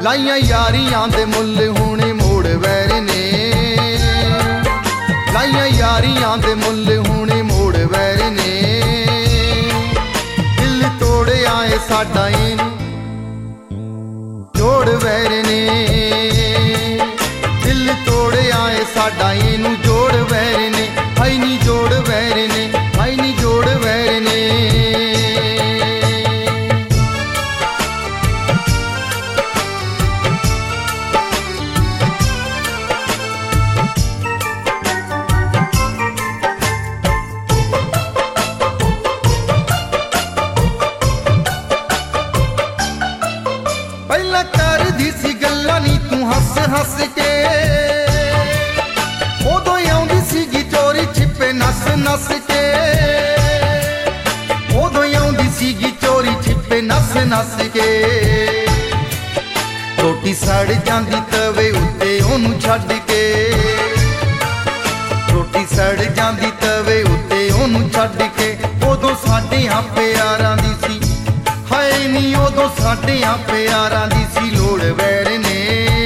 ਲਾਈਆਂ ਯਾਰੀਆਂ ਦੇ ਮੁੱਲ ਹੁਣੇ ਮੋੜ ਵੈਰ ਨੇ, ਲਾਈਆਂ ਯਾਰੀਆਂ ਦੇ ਮੁੱਲ ਹੁਣੇ ਮੋੜ ਵੈਰ ਨੇ। ਦਿਲ ਤੋੜਿਆ ਏ ਸਾਡਾ ਇਹਨੂੰ ਜੋੜ ਵੈਰ ਨੇ, ਦਿਲ ਤੋੜਿਆ ਏ ਸਾਡਾ ਇਹਨੂੰ ਜੋੜ ਵੈਰ ਨੇ। ਹਾਈ ਨੀ ਜੋੜ ਵੈਰ ਨੇ, ਹਾਈ ਨੀ ਜੋੜ ਵੈਰ ਨੇ। ਪਹਿਲਾਂ ਕਰਦੀ ਸੀ ਗੱਲਾਂ ਨੀ ਤੂੰ ਹੱਸ ਹੱਸ ਕੇ, ਉਦੋਂ ਆਉਂਦੀ ਸੀਗੀ ਚੋਰੀ ਛਿਪੇ ਨੱਸ ਨੱਸ ਕੇ, ਉਦੋਂ ਆਉਂਦੀ ਸੀਗੀ ਚੋਰੀ ਛਿਪੇ ਨੱਸ ਨੱਸ ਕੇ। ਰੋਟੀ ਸੜ ਜਾਂਦੀ ਤਵੇ ਉੱਤੇ ਉਹਨੂੰ ਛੱਡ ਕੇ, ਰੋਟੀ ਸੜ ਜਾਂਦੀ ਤਵੇ ਉੱਤੇ ਉਹਨੂੰ ਛੱਡ ਕੇ। ਉਦੋਂ ਸਾਡਿਆਂ ਪਿਆਰਾਂ ਦੀ ਸੀ, ਹਾਏ ਨੀ ਉਦੋਂ ਸਾਡਿਆਂ ਪਿਆਰਾਂ ਦੀ ਸੀ ਲੋੜ ਵੈਰ ਨੇ।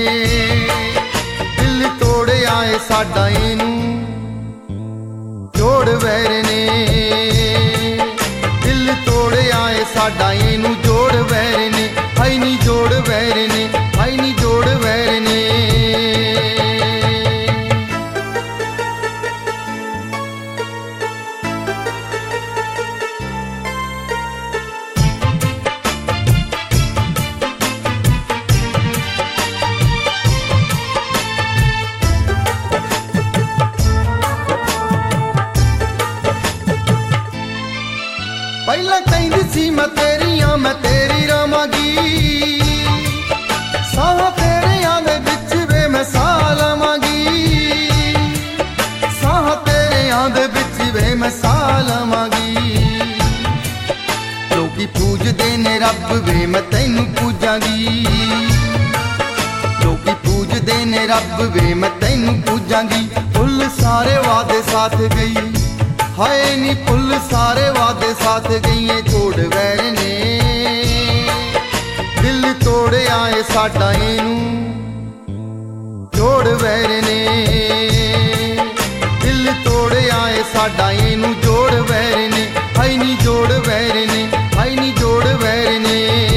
ਦਿਲ ਤੋੜਿਆ ਏ ਸਾਡਾ ਇਹਨੂੰ ਜੋੜ ਵੈਰ ਨੇ, ਦਿਲ ਤੋੜਿਆ ਏ ਸਾਡਾ ਇਹਨੂੰ ਜੋੜ ਵੈਰ ਨੇ। ਹਾਈ ਨੀ ਜੋੜ ਵੈਰ ਨੇ, ਹਾਈ ਨੀ ਜੋੜ ਵੈਰ ਨੇ। ਪਹਿਲਾਂ ਕਹਿੰਦੀ ਸੀ ਮੈਂ ਤੇਰੀ ਰਵਾਂਗੀ, ਸਾਹਾਂ ਤੇਰਿਆਂ ਦੇ ਵਿੱਚ ਵੇ ਮੈਂ ਸਾਹ ਲਵਾਂਗੀ, ਸਾਹਾਂ ਤੇਰਿਆਂ ਦੇ ਵਿੱਚ ਵੇ ਮੈਂ ਸਾਹ ਲਵਾਂਗੀ। ਲੋਕੀ ਪੂਜਦੇ ਨੇ ਰੱਬ ਵੇ ਮੈਂ ਤੈਨੂੰ ਪੂਜਾਂਗੀ, ਲੋਕੀ ਪੂਜਦੇ ਨੇ ਰੱਬ ਵੇ ਮੈਂ ਤੈਨੂੰ ਪੂਜਾਂਗੀ। ਫੁੱਲ ਸਾਰੇ ਵਾਦੇ ਸਾਥ ਗਈ, ਹਾਏ ਨੀ ਫੁੱਲ ਸਾਰੇ ਵਾਦੇ ਸਾਥ ਗਈਏ ਜੋੜ ਵੈਰ ਨੇ। ਦਿਲ ਤੋੜਿਆ ਏ ਸਾਡਾ ਇਹਨੂੰ ਜੋੜ ਵੈਰ ਨੇ, ਦਿਲ ਤੋੜਿਆ ਏ ਸਾਡਾ ਇਹਨੂੰ ਜੋੜ ਵੈਰ ਨੇ। ਹਾਈ ਨੀ ਜੋੜ ਵੈਰ ਨੇ, ਹਾਈ ਨੀ ਜੋੜ ਵੈਰ ਨੇ।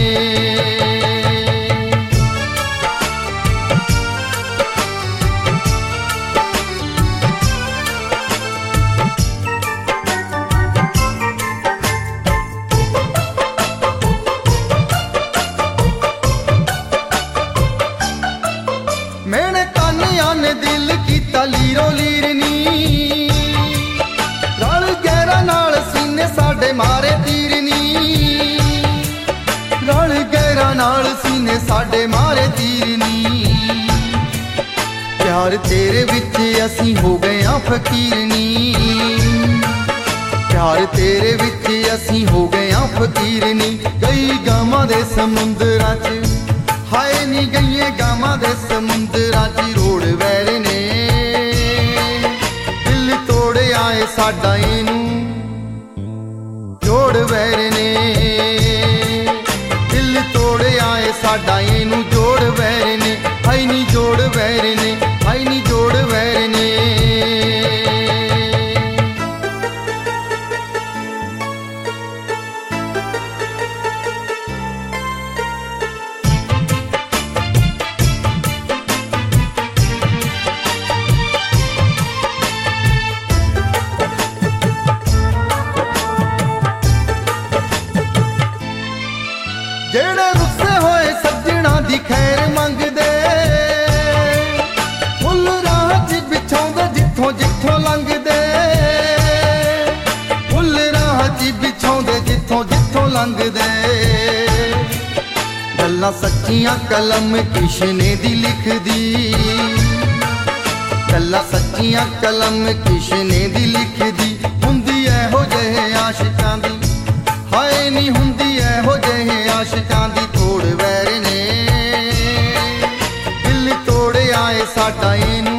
ਮੈਨੇ ਕਾਨਿਆਂ ਨੇ ਦਿਲ ਕੀਤਾ ਲੀਰੋ ਲੀਰਨੀ, ਰਲ ਗਹਿਰਾ ਨਾਲ ਸੀਨੇ ਸਾਡੇ ਮਾਰੇ ਤੀਰਨੀ, ਰਲ ਗਹਿਰਾ ਨਾਲ ਸੀਨੇ ਸਾਡੇ ਮਾਰੇ ਤੀਰਨੀ। ਪਿਆਰ ਤੇਰੇ ਵਿੱਚ ਅਸੀਂ ਹੋ ਗਏ ਆ ਫਕੀਰਨੀ, ਪਿਆਰ ਤੇਰੇ ਵਿੱਚ ਅਸੀਂ ਹੋ ਗਏ ਆ ਫਕੀਰਨੀ। ਕਈ ਗਾਵਾਂ ਦੇ ਸਮੁੰਦਰਾਂ 'ਚ, ਹਾਏ ਨੀ ਗਈਏ ਗਾਵਾਂ ਦੇ ਸਮੁੰਦਰਾਂ 'ਚ ਰੋੜ ਵੈਰ ਨੇ। ਦਿਲ ਤੋੜਿਆ ਏ ਸਾਡਾ ਇਹਨੂੰ ਜੋੜ ਵੈਰ ਨੇ, ਦਿਲ ਤੋੜਿਆ ਏ ਸਾਡਾ ਇਹਨੂੰ ਜੋੜ ਵੈਰ ਨੇ। ਹਾਈ ਨੀ ਜੋੜ ਵੈਰ ਨੇ, ਹਾਈ ਨੀ ਜੋੜ ਵੈਰ ਨੇ। ਜਿਹੜੇ ਰੁੱਸੇ ਹੋਏ ਸੱਜਣਾ ਦੀ ਖੈਰ ਮੰਗਦੇ, ਫੁੱਲ ਰਾਹ 'ਚ ਵਿਛਾਉਂਦੇ ਜਿੱਥੋਂ ਜਿੱਥੋਂ ਲੰਘਦੇ, ਫੁੱਲ ਰਾਹ 'ਚ ਵਿਛਾਉਂਦੇ ਜਿੱਥੋਂ ਜਿੱਥੋਂ ਲੰਘਦੇ। ਗੱਲਾਂ ਸੱਚੀਆਂ ਕਲਮ ਕਿਸ਼ਨੇ ਦੀ ਲਿਖਦੀ, ਗੱਲਾਂ ਸੱਚੀਆਂ ਕਲਮ ਕਿਸ਼ਨੇ ਦੀ ਲਿਖਦੀ। ਹੁੰਦੀ ਇਹੋ ਜਿਹੇ ਆਸ਼ਿਕਾਂ ਦੀ, ਹਾਏ ਨੀ ਹੁੰਦੀ ਇਹੋ ਜਿਹੇ ਆਸ਼ਿਕਾਂ ਦੀ ਤੋੜ ਵੈਰ ਨੇ। ਦਿਲ ਤੋੜਿਆ ਏ ਸਾਡਾ ਇਹਨੂੰ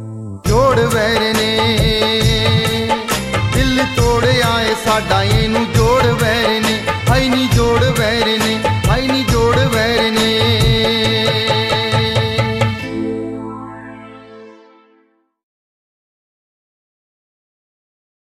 ਜੋੜ ਵੈਰ ਨੇ, ਦਿਲ ਤੋੜਿਆ ਏ ਸਾਡਾ ਇਹਨੂੰ